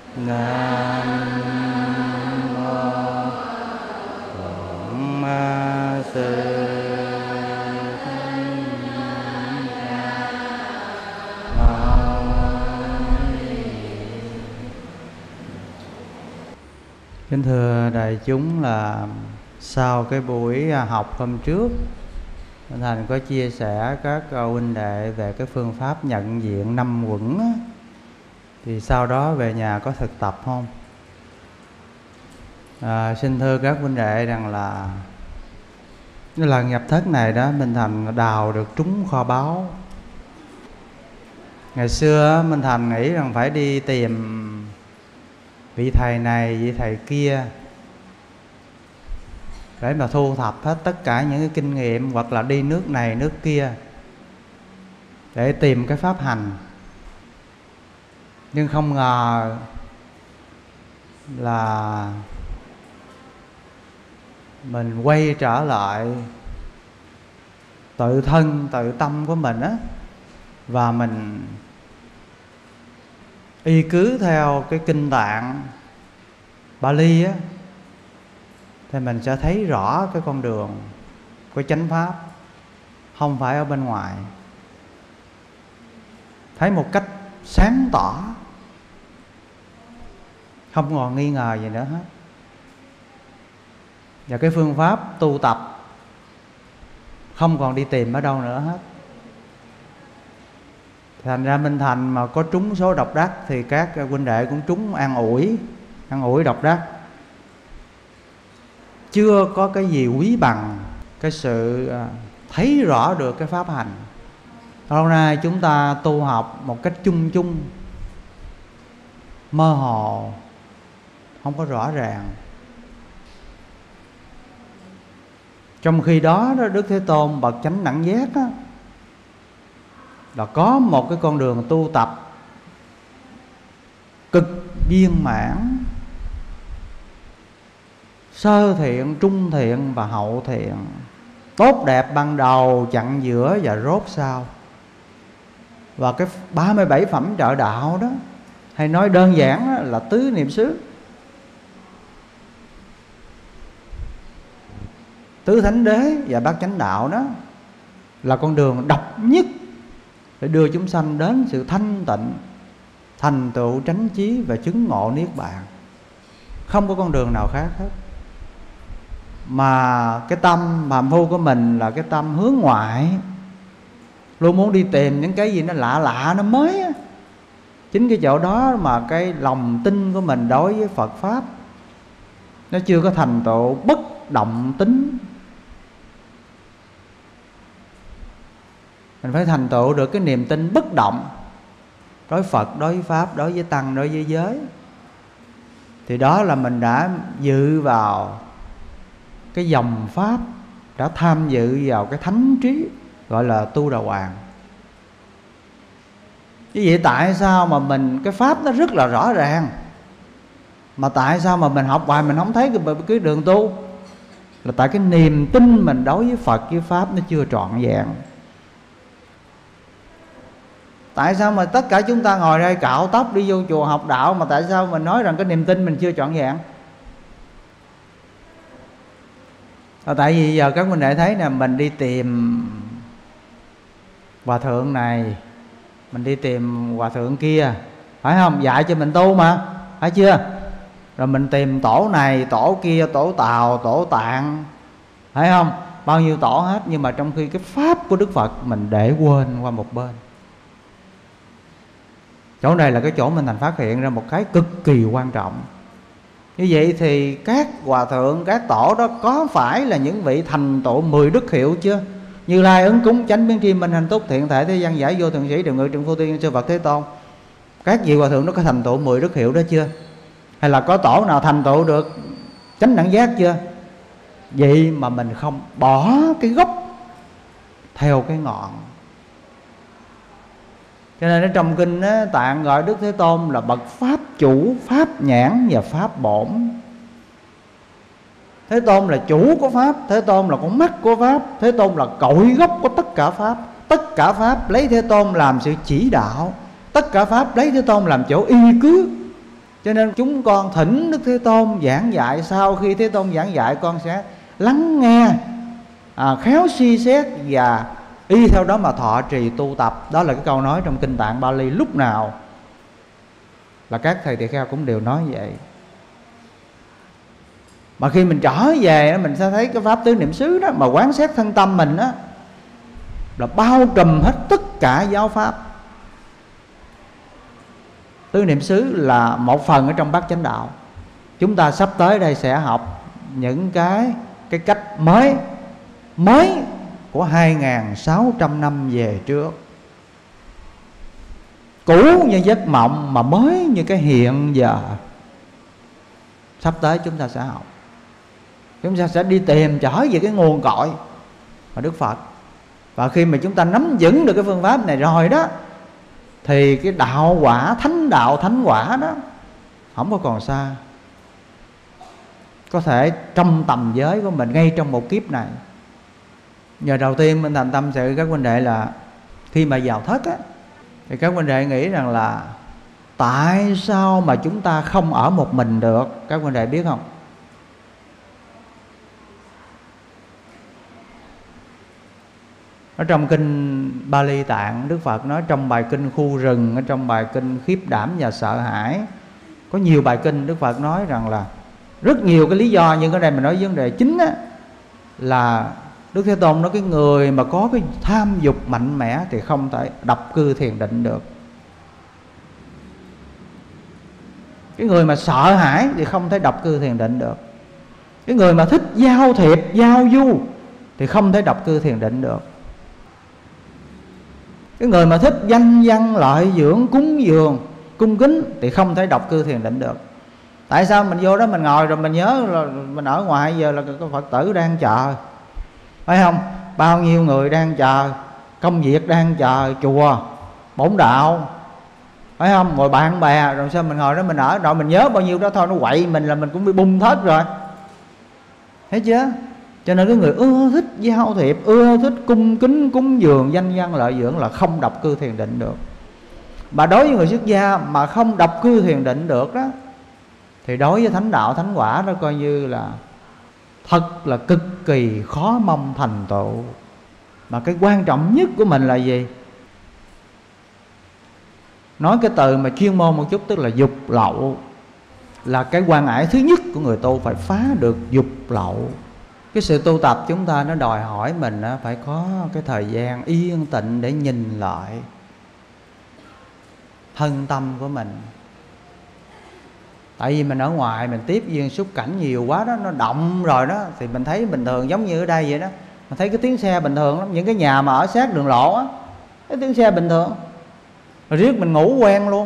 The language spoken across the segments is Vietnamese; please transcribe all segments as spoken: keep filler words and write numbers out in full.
Nam mô Bổn Sư Kính thưa đại chúng, là sau cái buổi học hôm trước, Minh Thành có chia sẻ các huynh đệ về cái phương pháp nhận diện năm uẩn á. Thì sau đó về nhà có thực tập không? À, xin thưa các huynh đệ rằng là cái lần nhập thất này đó, Minh Thành đào được trúng kho báu. Ngày xưa Minh Thành nghĩ rằng phải đi tìm vị thầy này, vị thầy kia để mà thu thập hết tất cả những cái kinh nghiệm, hoặc là đi nước này nước kia để tìm cái pháp hành. Nhưng không ngờ là mình quay trở lại tự thân, tự tâm của mình á, và mình y cứ theo cái kinh tạng Bali á, thì mình sẽ thấy rõ cái con đường của chánh pháp, không phải ở bên ngoài, thấy một cách sáng tỏ, không còn nghi ngờ gì nữa hết. Và cái phương pháp tu tập không còn đi tìm ở đâu nữa hết. Thành ra Minh Thành mà có trúng số độc đắc thì các huynh đệ cũng trúng an ủi, an ủi độc đắc. Chưa có cái gì quý bằng cái sự thấy rõ được cái pháp hành. Hôm nay chúng ta tu học một cách chung chung, mơ hồ, không có rõ ràng. Trong khi đó, Đức Thế Tôn bậc chánh đẳng giác đó, là có một cái con đường tu tập cực viên mãn, sơ thiện, trung thiện và hậu thiện, tốt đẹp ban đầu, chặn giữa và rốt sau. Và cái ba mươi bảy phẩm trợ đạo đó, hay nói đơn giản đó, là tứ niệm xứ, tứ thánh đế và bát chánh đạo đó, là con đường độc nhất để đưa chúng sanh đến sự thanh tịnh, thành tựu chánh trí và chứng ngộ niết bàn. Không có con đường nào khác hết. Mà cái tâm phàm phu của mình là cái tâm hướng ngoại, luôn muốn đi tìm những cái gì nó lạ lạ, nó mới á. Chính cái chỗ đó mà cái lòng tin của mình đối với Phật Pháp nó chưa có thành tựu bất động tính. Mình phải thành tựu được cái niềm tin bất động đối với Phật, đối với Pháp, đối với Tăng, đối với giới. Thì đó là mình đã dự vào cái dòng Pháp, đã tham dự vào cái thánh trí, gọi là tu đà hoàng. Như vậy tại sao mà mình, cái Pháp nó rất là rõ ràng, mà tại sao mà mình học hoài mình không thấy cái, cái đường tu? Là tại cái niềm tin mình đối với Phật với Pháp nó chưa trọn vẹn. Tại sao mà tất cả chúng ta ngồi đây cạo tóc đi vô chùa học đạo, mà tại sao mình nói rằng cái niềm tin mình chưa trọn vẹn? À, tại vì giờ các huynh đệ thấy nè, mình đi tìm hòa thượng này, mình đi tìm hòa thượng kia, phải không? Dạy cho mình tu mà, phải chưa? Rồi mình tìm tổ này, tổ kia, tổ Tào, tổ Tạng, phải không? Bao nhiêu tổ hết. Nhưng mà trong khi cái pháp của Đức Phật mình để quên qua một bên. Chỗ này là cái chỗ mình thành phát hiện ra một cái cực kỳ quan trọng. Như vậy thì các hòa thượng, các tổ đó có phải là những vị thành tựu mười đức hiệu chưa? Như Lai, Ứng Cúng, Chánh Biến Tri, Minh Hành Túc, Thiện Thể, Thế Gian Giải, Vô Thượng Sĩ, Điều Ngự, Trượng Phu Tiên, Sư Phật Thế Tôn. Các vị hòa thượng đó có thành tựu mười đức hiệu đó chưa? Hay là có tổ nào thành tựu được chánh đẳng giác chưa? Vậy mà mình không bỏ cái gốc theo cái ngọn. Cho nên ở trong kinh á, Tạng gọi Đức Thế Tôn là bậc pháp chủ, pháp nhãn và pháp bổn. Thế Tôn là chủ của pháp, Thế Tôn là con mắt của pháp, Thế Tôn là cội gốc của tất cả pháp. Tất cả pháp lấy Thế Tôn làm sự chỉ đạo, tất cả pháp lấy Thế Tôn làm chỗ y cứ. Cho nên chúng con thỉnh Đức Thế Tôn giảng dạy, sau khi Thế Tôn giảng dạy con sẽ lắng nghe, à, khéo suy xét và y theo đó mà thọ trì tu tập. Đó là cái câu nói trong Kinh Tạng Bali, lúc nào là các thầy tỳ kheo cũng đều nói vậy. Mà khi mình trở về mình sẽ thấy cái pháp tứ niệm xứ đó, mà quán xét thân tâm mình đó, là bao trùm hết tất cả giáo pháp. Tứ niệm xứ là một phần ở trong bát chánh đạo. Chúng ta sắp tới đây sẽ học những cái cái cách mới mới của hai nghìn sáu trăm năm về trước. Cũ như giấc mộng mà mới như cái hiện giờ. Sắp tới chúng ta sẽ học. Chúng ta sẽ đi tìm trở về cái nguồn cội mà Đức Phật. Và khi mà chúng ta nắm vững được cái phương pháp này rồi đó, thì cái đạo quả, thánh đạo, thánh quả đó không có còn xa. Có thể trong tầm giới của mình ngay trong một kiếp này. Nhờ đầu tiên mình thành tâm sự các huynh đệ là khi mà vào thất á, thì các huynh đệ nghĩ rằng là tại sao mà chúng ta không ở một mình được? Các huynh đệ biết không? Ở trong kinh Bali Tạng, Đức Phật nói trong bài kinh Khu Rừng, ở trong bài kinh Khiếp Đảm và Sợ Hãi, có nhiều bài kinh Đức Phật nói rằng là rất nhiều cái lý do, nhưng ở đây mình nói vấn đề chính á, là Đức Thế Tôn nói cái người mà có cái tham dục mạnh mẽ thì không thể độc cư thiền định được. Cái người mà sợ hãi thì không thể độc cư thiền định được. Cái người mà thích giao thiệp, giao du thì không thể độc cư thiền định được. Cái người mà thích danh văn lợi dưỡng, cúng dường, cung kính thì không thể độc cư thiền định được. Tại sao? Mình vô đó mình ngồi rồi mình nhớ là mình ở ngoài giờ là có Phật tử đang chờ, phải không? Bao nhiêu người đang chờ, công việc đang chờ, chùa, bổn đạo, phải không? Ngồi bạn bè, rồi sao mình ngồi đó mình ở, rồi mình nhớ bao nhiêu đó thôi, nó quậy mình là mình cũng bị bung thết rồi. Thấy chưa? Cho nên cái người ưa thích giao thiệp, ưa thích cung kính, cúng dường, danh văn lợi dưỡng là không độc cư thiền định được. Mà đối với người xuất gia mà không độc cư thiền định được đó, thì đối với thánh đạo, thánh quả đó coi như là thật là cực kỳ khó mong thành tựu. Mà cái quan trọng nhất của mình là gì? Nói cái từ mà chuyên môn một chút, tức là dục lậu, là cái quan ải thứ nhất của người tu, phải phá được dục lậu. Cái sự tu tập chúng ta nó đòi hỏi mình phải có cái thời gian yên tĩnh để nhìn lại thân tâm của mình. Tại vì mình ở ngoài mình tiếp duyên xúc cảnh nhiều quá đó, nó động rồi đó, thì mình thấy bình thường giống như ở đây vậy đó. Mình thấy cái tiếng xe bình thường lắm. Những cái nhà mà ở sát đường lộ á, cái tiếng xe bình thường. Rồi riết mình ngủ quen luôn.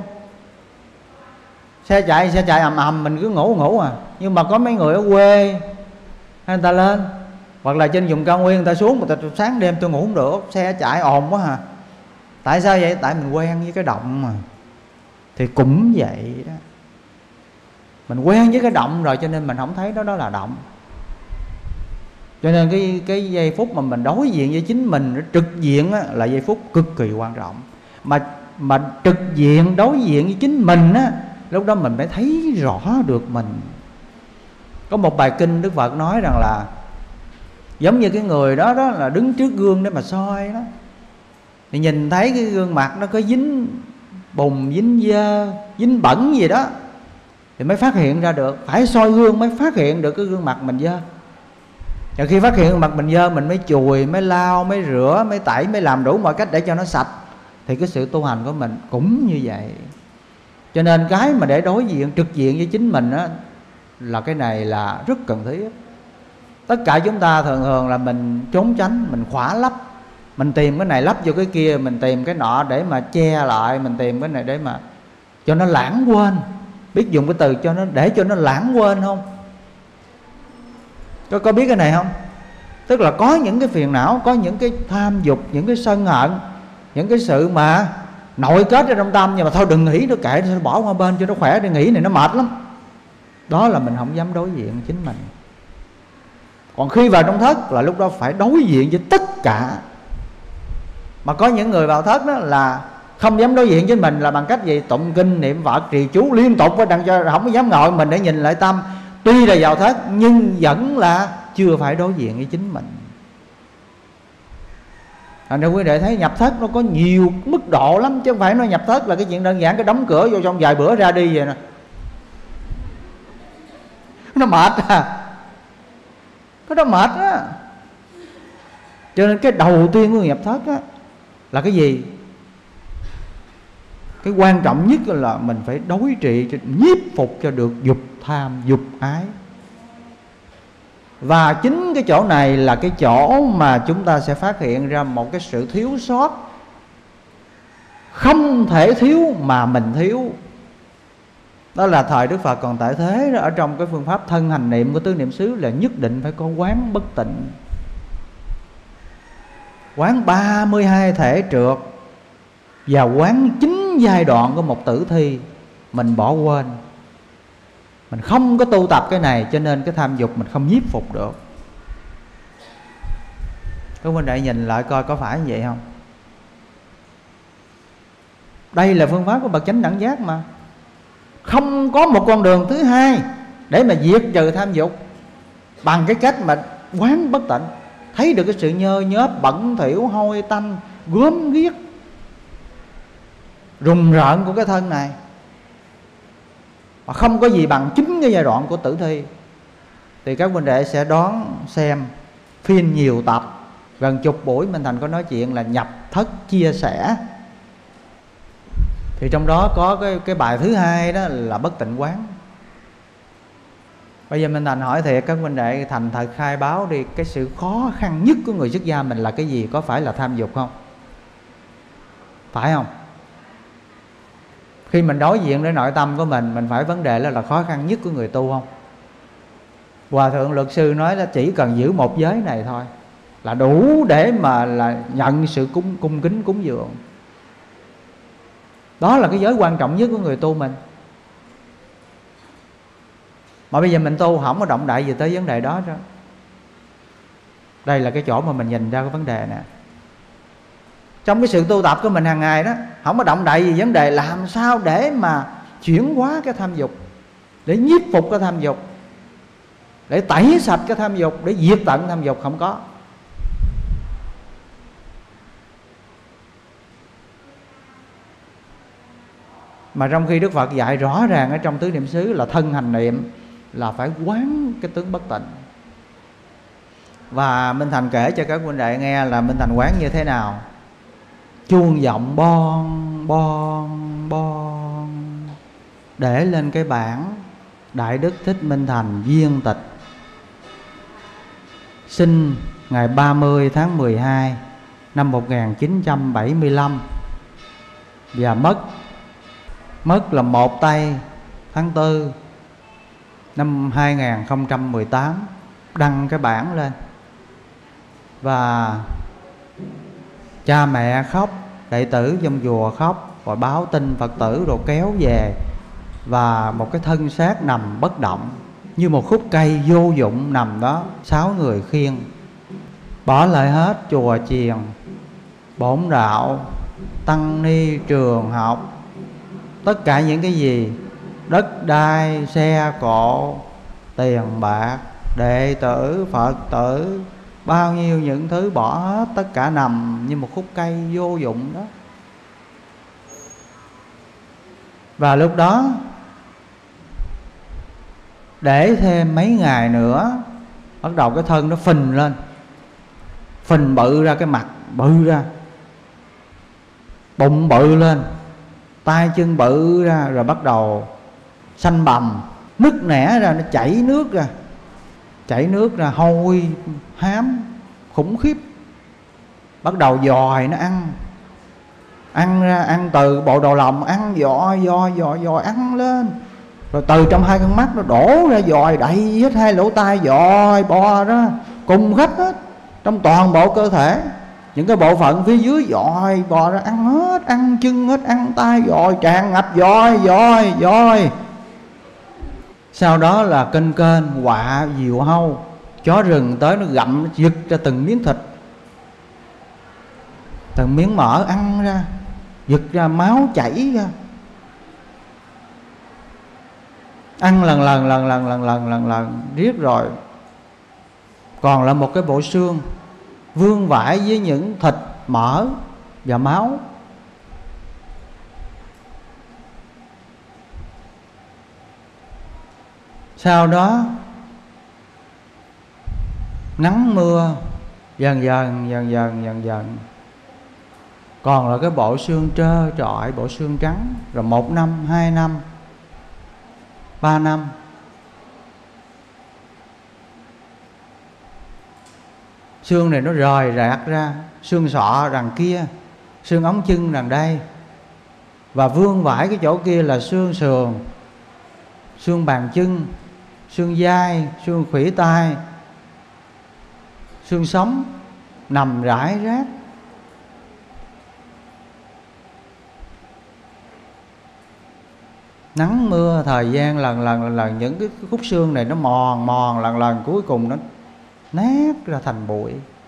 Xe chạy, xe chạy ầm ầm mình cứ ngủ ngủ à. Nhưng mà có mấy người ở quê người ta lên, hoặc là trên vùng cao nguyên người ta xuống, người ta sáng đêm tôi ngủ không được, xe chạy ồn quá à. Tại sao vậy? Tại mình quen với cái động mà. Thì cũng vậy đó, mình quen với cái động rồi cho nên mình không thấy đó đó là động. Cho nên cái cái giây phút mà mình đối diện với chính mình trực diện á, là giây phút cực kỳ quan trọng. Mà mà trực diện đối diện với chính mình á, lúc đó mình mới thấy rõ được mình. Có một bài kinh Đức Phật nói rằng là giống như cái người đó đó là đứng trước gương để mà soi đó, thì nhìn thấy cái gương mặt nó có dính bùn, dính dơ, dính bẩn gì đó, thì mới phát hiện ra được. Phải soi gương mới phát hiện được cái gương mặt mình dơ. Và khi phát hiện gương mặt mình dơ, mình mới chùi, mới lau, mới rửa, mới tẩy, mới làm đủ mọi cách để cho nó sạch. Thì cái sự tu hành của mình cũng như vậy. Cho nên cái mà để đối diện, trực diện với chính mình á, là cái này là rất cần thiết. Tất cả chúng ta thường thường là mình trốn tránh, mình khỏa lấp, mình tìm cái này lấp vô cái kia, mình tìm cái nọ để mà che lại, mình tìm cái này để mà cho nó lãng quên. Biết dùng cái từ cho nó để cho nó lãng quên không? Có, có biết cái này không? Tức là có những cái phiền não, có những cái tham dục, những cái sân hận, những cái sự mà nội kết ở trong tâm, nhưng mà thôi đừng nghĩ nó, kệ nó, bỏ qua bên cho nó khỏe, để nghĩ này nó mệt lắm. Đó là mình không dám đối diện chính mình. Còn khi vào trong thất là lúc đó phải đối diện với tất cả. Mà có những người vào thất đó là Không dám đối diện với mình là bằng cách gì? Tụng kinh niệm Phật trì chú liên tục, với đặng cho không có dám ngồi mình để nhìn lại tâm. Tuy là vào thất nhưng vẫn là chưa phải đối diện với chính mình. Thành ra quý đệ thấy nhập thất nó có nhiều mức độ lắm, chứ không phải nó nhập thất là cái chuyện đơn giản, cái đóng cửa vô trong vài bữa ra đi vậy nè. Nó mệt à, cái đó mệt á. Cho nên cái đầu tiên của nhập thất á là cái gì? Cái quan trọng nhất là mình phải đối trị, nhiếp phục cho được dục tham, dục ái. Và chính cái chỗ này là cái chỗ mà chúng ta sẽ phát hiện ra một cái sự thiếu sót không thể thiếu mà mình thiếu. Đó là thời Đức Phật còn tại thế đó, ở trong cái phương pháp thân hành niệm của tứ niệm xứ là nhất định phải có quán bất tịnh, quán ba mươi hai thể trượt và quán chín giai đoạn của một tử thi. Mình bỏ quên, mình không có tu tập cái này, cho nên cái tham dục mình không nhiếp phục được. Các huynh đệ nhìn lại coi có phải như vậy không? Đây là phương pháp của bậc chánh đẳng giác mà. Không có một con đường thứ hai để mà diệt trừ tham dục bằng cái cách mà quán bất tịnh. Thấy được cái sự nhơ nhớp, bẩn thỉu, hôi tanh, gớm ghiếc, rùng rợn của cái thân này, mà không có gì bằng chính cái giai đoạn của tử thi. Thì các huynh đệ sẽ đón xem phim nhiều tập, gần chục buổi Minh Thành có nói chuyện là nhập thất chia sẻ. Thì trong đó có cái, cái bài thứ hai đó là bất tịnh quán. Bây giờ Minh Thành hỏi thiệt các huynh đệ, thành thật khai báo đi, cái sự khó khăn nhất của người xuất gia mình là cái gì? Có phải là tham dục không? Phải không? Khi mình đối diện với nội tâm của mình, mình phải vấn đề là, là khó khăn nhất của người tu không? Hòa thượng luật sư nói là chỉ cần giữ một giới này thôi là đủ để mà là nhận sự cung, cung kính cúng dường. Đó là cái giới quan trọng nhất của người tu mình. Mà bây giờ mình tu không có động đại gì tới vấn đề đó đó. Đây là cái chỗ mà mình nhìn ra cái vấn đề nè. Trong cái sự tu tập của mình hàng ngày đó, không có động đại gì vấn đề làm sao để mà chuyển hóa cái tham dục, để nhiếp phục cái tham dục, để tẩy sạch cái tham dục, để diệt tận tham dục, không có. Mà trong khi Đức Phật dạy rõ ràng ở trong tứ niệm xứ là thân hành niệm là phải quán cái tướng bất tịnh. Và Minh Thành kể cho các huynh đệ nghe là Minh Thành quán như thế nào. Chuông vọng bon bon bon, để lên cái bảng Đại Đức Thích Minh Thành viên tịch, sinh ngày ba mươi tháng mười hai năm một nghìn chín trăm bảy mươi lăm và mất mất là một tây tháng tư năm hai nghìn không trăm mười tám. Đăng cái bảng lên và cha mẹ khóc, đệ tử trong chùa khóc, và báo tin Phật tử rồi kéo về. Và một cái thân xác nằm bất động như một khúc cây vô dụng nằm đó, sáu người khiêng. Bỏ lại hết chùa chiền, bổn đạo, tăng ni, trường học, tất cả những cái gì, đất đai, xe cộ, tiền bạc, đệ tử, Phật tử, bao nhiêu những thứ bỏ hết, tất cả nằm như một khúc cây vô dụng đó. Và lúc đó để thêm mấy ngày nữa, bắt đầu cái thân nó phình lên, phình bự ra, cái mặt bự ra, bụng bự lên, tay chân bự ra, rồi bắt đầu xanh bầm, nứt nẻ ra, nó chảy nước ra, chảy nước ra hôi hám khủng khiếp. Bắt đầu dòi nó ăn, ăn ra, ăn từ bộ đầu lòng, ăn dòi dòi dòi dòi ăn lên, rồi từ trong hai con mắt nó đổ ra dòi đầy hết hai lỗ tai, dòi bò ra cùng khắp hết trong toàn bộ cơ thể. Những cái bộ phận phía dưới dòi bò ra ăn hết, ăn chân hết, ăn tay dòi, tràn ngập dòi dòi dòi. Sau đó là kênh kênh, quạ, diều hâu, chó rừng tới nó gặm, nó giật ra từng miếng thịt, từng miếng mỡ ăn ra. giật ra máu chảy ra. Ăn lần lần lần lần lần lần lần lần riết rồi còn là một cái bộ xương vương vãi với những thịt, mỡ và máu. Sau đó nắng mưa dần dần dần dần dần dần còn là cái bộ xương trơ trọi, bộ xương trắng. Rồi một năm, hai năm, ba năm, xương này nó rời rạc ra, xương sọ đằng kia, xương ống chân đằng đây, và vương vãi cái chỗ kia là xương sườn, xương bàn chân, xương vai, xương khuỷu tay, xương sống nằm rải rác. Nắng mưa thời gian lần lần lần lần những cái khúc xương này nó mòn mòn lần lần, cuối cùng nó nát ra thành bụi.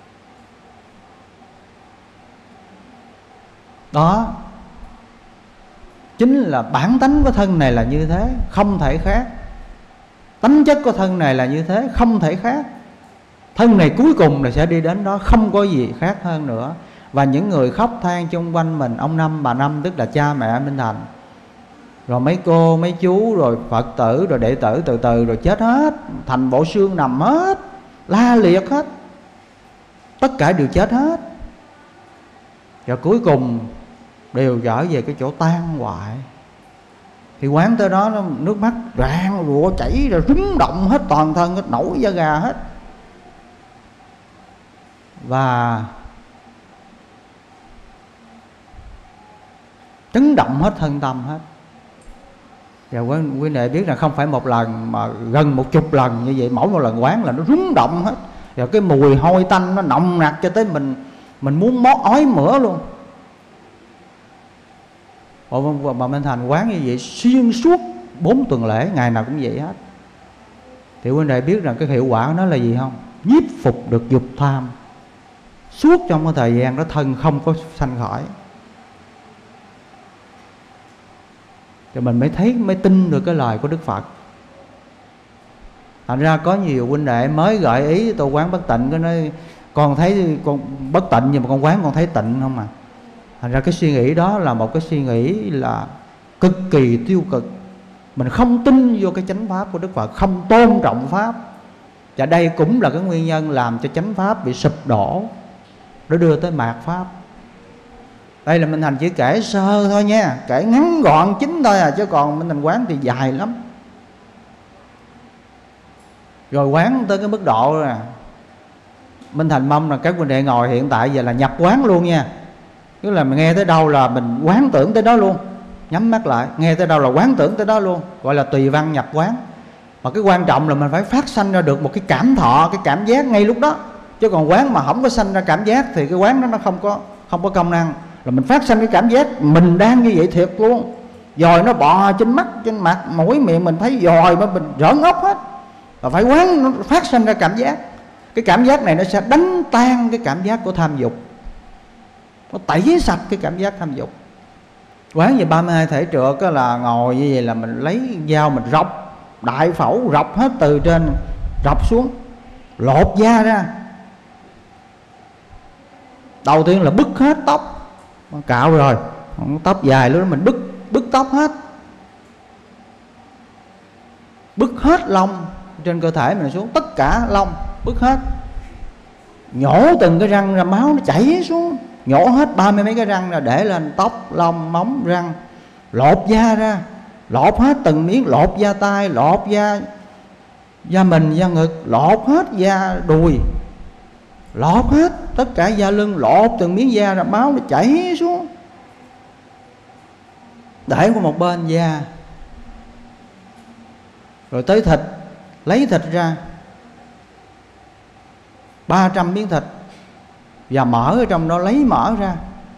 Đó chính là bản tánh của thân này là như thế, không thể khác. Tánh chất của thân này là như thế, không thể khác. Thân này cuối cùng là sẽ đi đến đó, không có gì khác hơn nữa. Và những người khóc than chung quanh mình, ông Năm, bà Năm, tức là cha mẹ Minh Thành, rồi mấy cô, mấy chú, rồi Phật tử, rồi đệ tử, từ từ rồi chết hết, thành bộ xương nằm hết, la liệt hết. Tất cả đều chết hết. Và cuối cùng đều trở về cái chỗ tan hoại. Thì quán tới đó, nó nước mắt rạng rụa chảy rồi rúng động hết toàn thân, hết nổi da gà hết. Và chấn động hết thân tâm hết. Và quý, quý vị biết là không phải một lần mà gần một chục lần như vậy. Mỗi một lần quán là nó rúng động hết. Và cái mùi hôi tanh nó nồng nặc cho tới mình Mình muốn mót ói mửa luôn. Ồ, bà Minh Thành quán như vậy xuyên suốt bốn tuần lễ, ngày nào cũng vậy hết. Thì quý vị biết rằng cái hiệu quả của nó là gì không? Nhiếp phục được dục tham. Suốt trong cái thời gian đó thân không có sanh khỏi. Thì mình mới thấy, mới tin được cái lời của Đức Phật. Thành ra có nhiều huynh đệ mới gợi ý tôi quán bất tịnh, cái nói con thấy con bất tịnh nhưng mà con quán con thấy tịnh không à. Thành ra cái suy nghĩ đó là một cái suy nghĩ là cực kỳ tiêu cực. Mình không tin vô cái chánh pháp của Đức Phật, không tôn trọng pháp. Và đây cũng là cái nguyên nhân làm cho chánh pháp bị sụp đổ, để đưa tới mạt pháp. Đây là Minh Thành chỉ kể sơ thôi nha, kể ngắn gọn chính thôi à, chứ còn Minh Thành quán thì dài lắm. Rồi quán tới cái mức độ rồi Minh Thành mong là các huynh đệ ngồi hiện tại giờ là nhập quán luôn nha. Tức là mình nghe tới đâu là mình quán tưởng tới đó luôn. Nhắm mắt lại, nghe tới đâu là quán tưởng tới đó luôn. Gọi là tùy văn nhập quán. Mà cái quan trọng là mình phải phát sanh ra được một cái cảm thọ, cái cảm giác ngay lúc đó. Chứ còn quán mà không có sanh ra cảm giác thì cái quán đó nó không có không có công năng. Là mình phát sanh cái cảm giác mình đang như vậy thiệt luôn. Dòi nó bò trên mắt, trên mặt, mũi, miệng mình thấy dòi mà mình rỡn ốc hết. Và phải quán nó phát sanh ra cảm giác. Cái cảm giác này nó sẽ đánh tan cái cảm giác của tham dục, nó tẩy sạch cái cảm giác tham dục. Quán về ba mươi hai thể trượt đó là ngồi như vậy là mình lấy dao mình rọc, đại phẫu rọc hết từ trên rọc xuống, lột da ra. Đầu tiên là bứt hết tóc, cạo rồi, tóc dài lúc đó mình bứt bứt tóc hết, bứt hết lông trên cơ thể mình xuống, tất cả lông bứt hết, nhổ từng cái răng ra, máu nó chảy xuống, nhổ hết ba mươi mấy cái răng ra để lên tóc, lông, móng, răng, lột da ra, lột hết từng miếng, lột da tay, lột da da mình, da ngực, lột hết da đùi, lột hết tất cả da lưng, lột từng miếng da ra, máu nó chảy xuống, để qua một bên da. Rồi tới thịt, lấy thịt ra ba trăm miếng thịt và mỡ ở trong đó, lấy mỡ ra,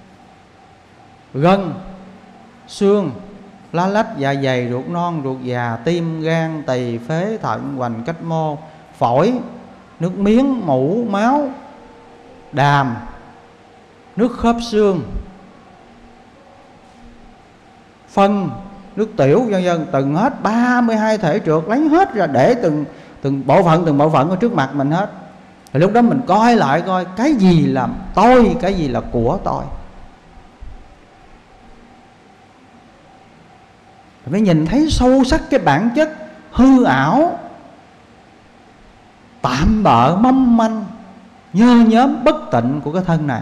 gân, xương, lá lách, dạ dày, ruột non, ruột già, tim, gan, tỳ, phế, thận, hoành, cách mô, phổi, nước miếng, mũ, máu, đàm, nước khớp xương, phân, nước tiểu vân vân, từng hết ba mươi hai thể trượt, lấy hết ra để từng từng bộ phận từng bộ phận ở trước mặt mình hết. Thì lúc đó mình coi lại coi cái gì là tôi, cái gì là của tôi. Thì mới nhìn thấy sâu sắc cái bản chất hư ảo, tạm bợ, mong manh, nhơ nhóm, bất tịnh của cái thân này.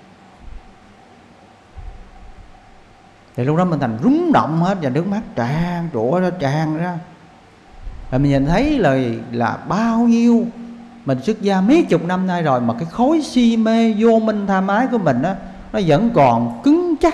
Thì lúc đó mình thành rúng động hết, và nước mắt tràn trụa ra, tràn ra. Rồi mình nhìn thấy là, là bao nhiêu mình xuất gia mấy chục năm nay rồi, mà cái khối si mê vô minh tham ái của mình á, nó vẫn còn cứng chắc.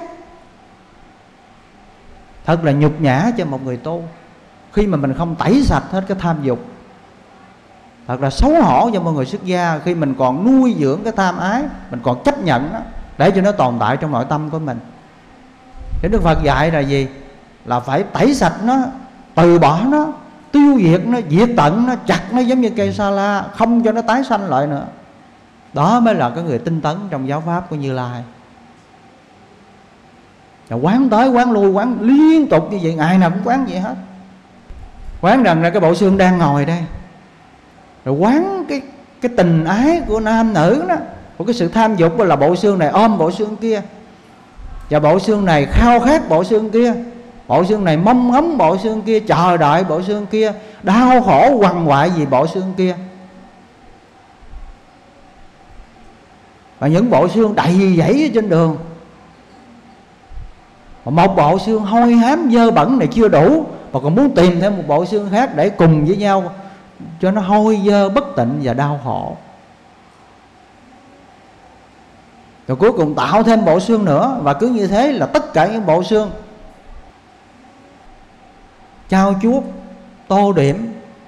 Thật là nhục nhã cho một người tu khi mà mình không tẩy sạch hết cái tham dục. Thật là xấu hổ cho mọi người xuất gia khi mình còn nuôi dưỡng cái tham ái, mình còn chấp nhận nó để cho nó tồn tại trong nội tâm của mình. Thì Đức Phật dạy là gì? Là phải tẩy sạch nó, từ bỏ nó, tiêu diệt nó, diệt tận nó, chặt nó giống như cây sa la, không cho nó tái sanh lại nữa. Đó mới là cái người tinh tấn trong giáo pháp của Như Lai. Và quán tới quán lui, quán liên tục như vậy, ngày nào cũng quán vậy hết. Quán rằng là cái bộ xương đang ngồi đây, rồi quán cái cái tình ái của nam nữ đó, của cái sự tham dục là bộ xương này ôm bộ xương kia, và bộ xương này khao khát bộ xương kia, bộ xương này mong ngóng bộ xương kia, chờ đợi bộ xương kia, đau khổ quằn quại vì bộ xương kia. Và những bộ xương đầy dẫy ở trên đường, một bộ xương hôi hám dơ bẩn này chưa đủ, mà còn muốn tìm thêm một bộ xương khác để cùng với nhau cho nó hôi dơ, bất tịnh và đau khổ. Rồi cuối cùng tạo thêm bộ xương nữa. Và cứ như thế là tất cả những bộ xương trao chuốt, tô điểm,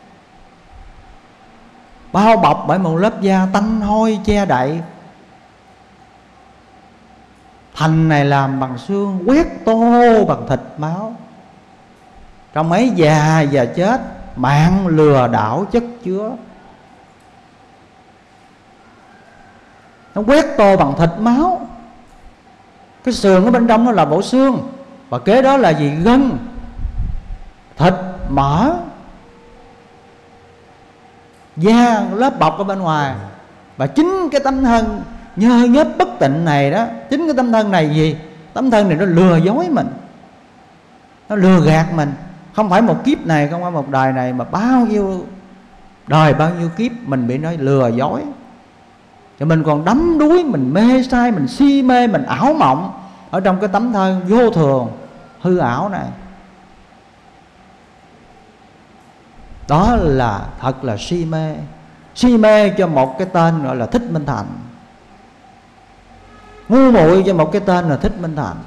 bao bọc bởi một lớp da tanh hôi che đậy. Thành này làm bằng xương, quét tô bằng thịt máu. Trong ấy già và chết, mạng lừa đảo chất chứa. Nó quét tô bằng thịt máu. Cái sườn ở bên trong nó là bộ xương, và kế đó là gì? Gân, thịt, mỡ, da lớp bọc ở bên ngoài. Và chính cái tấm thân nhơ nhớp bất tịnh này đó, chính cái tấm thân này gì? Tấm thân này nó lừa dối mình, nó lừa gạt mình. Không phải một kiếp này, không phải một đời này, mà bao nhiêu đời, bao nhiêu kiếp mình bị nó lừa dối. Cho mình còn đắm đuối, mình mê say, mình si mê, mình ảo mộng ở trong cái tấm thân vô thường, hư ảo này. Đó là thật là si mê. Si mê cho một cái tên gọi là Thích Minh Thành, ngu muội cho một cái tên là Thích Minh Thành,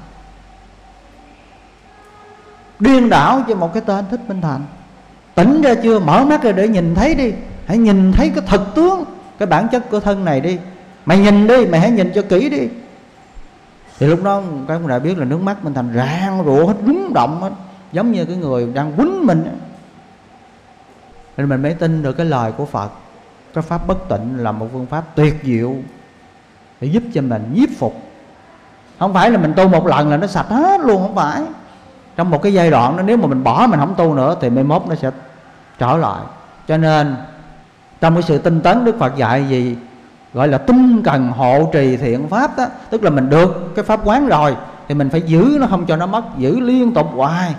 điên đảo cho một cái tên Thích Minh Thành. Tỉnh ra chưa? Mở mắt ra để nhìn thấy đi. Hãy nhìn thấy cái thực tướng, cái bản chất của thân này đi. Mày nhìn đi, mày hãy nhìn cho kỹ đi. Thì lúc đó các ông đã biết là nước mắt Minh Thành rang rụa hết, rúng động hết, giống như cái người đang quýnh mình. Nên mình mới tin được cái lời của Phật. Cái pháp bất tịnh là một phương pháp tuyệt diệu để giúp cho mình nhiếp phục. Không phải là mình tu một lần là nó sạch hết luôn, không phải. Trong một cái giai đoạn đó, nếu mà mình bỏ, mình không tu nữa thì mai mốt nó sẽ trở lại. Cho nên trong cái sự tinh tấn, Đức Phật dạy gì? Gọi là tinh cần hộ trì thiện pháp đó. Tức là mình được cái pháp quán rồi thì mình phải giữ nó, không cho nó mất, giữ liên tục hoài.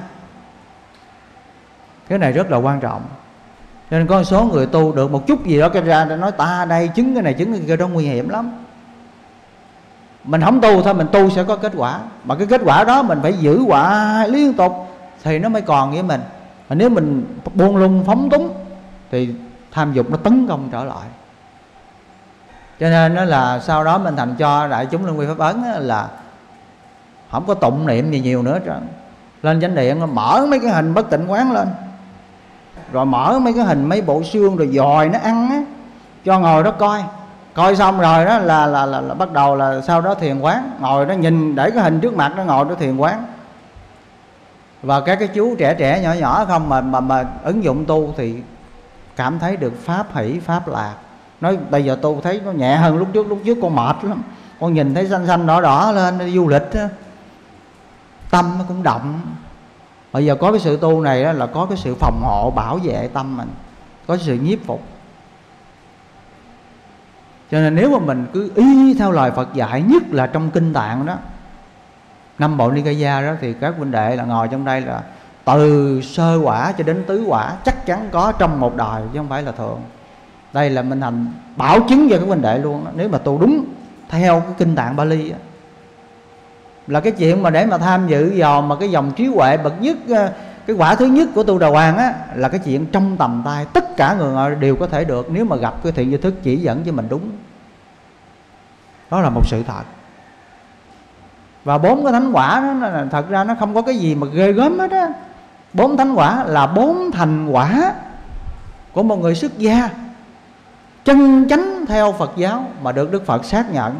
Cái này rất là quan trọng. Cho nên có một số người tu được một chút gì đó cái ra để nói ta đây chứng cái này chứng cái kia, đó nguy hiểm lắm. Mình không tu thôi, mình tu sẽ có kết quả, mà cái kết quả đó mình phải giữ hoài liên tục thì nó mới còn với mình. Mà nếu mình buông lung phóng túng thì tham dục nó tấn công trở lại. Cho nên đó là sau đó mình thành cho đại chúng Luân Quy Pháp Ấn là không có tụng niệm gì nhiều nữa trơn. Lên chánh điện mở mấy cái hình bất tịnh quán lên, rồi mở mấy cái hình mấy bộ xương rồi dòi nó ăn á, cho ngồi đó coi. Coi xong rồi đó là, là, là, là bắt đầu là sau đó thiền quán. Ngồi đó nhìn để cái hình trước mặt nó ngồi đó thiền quán. Và các cái chú trẻ trẻ nhỏ nhỏ không mà, mà, mà ứng dụng tu thì cảm thấy được pháp hỷ, pháp lạc. Nói bây giờ tu thấy nó nhẹ hơn lúc trước. Lúc trước con mệt lắm, con nhìn thấy xanh xanh đỏ đỏ lên, đi du lịch á, tâm nó cũng động. Bây giờ có cái sự tu này đó là có cái sự phòng hộ bảo vệ tâm mình, có sự nhiếp phục. Cho nên nếu mà mình cứ y theo lời Phật dạy, nhất là trong kinh tạng đó, năm bộ Nikaya đó, thì các huynh đệ là ngồi trong đây là từ sơ quả cho đến tứ quả chắc chắn có trong một đời, chứ không phải là thường. Đây là Minh Thành bảo chứng cho các huynh đệ luôn đó, nếu mà tu đúng theo cái kinh tạng Bali đó. Là cái chuyện mà để mà tham dự vào mà cái dòng trí huệ bậc nhất, cái quả thứ nhất của tu Đà Hoàng á, là cái chuyện trong tầm tay, tất cả người ngồi đều có thể được nếu mà gặp cái thiện vô thức chỉ dẫn cho mình đúng. Đó là một sự thật. Và bốn cái thánh quả đó, thật ra nó không có cái gì mà ghê gớm hết á. Bốn thánh quả là bốn thành quả của một người xuất gia chân chánh theo Phật giáo mà được Đức Phật xác nhận.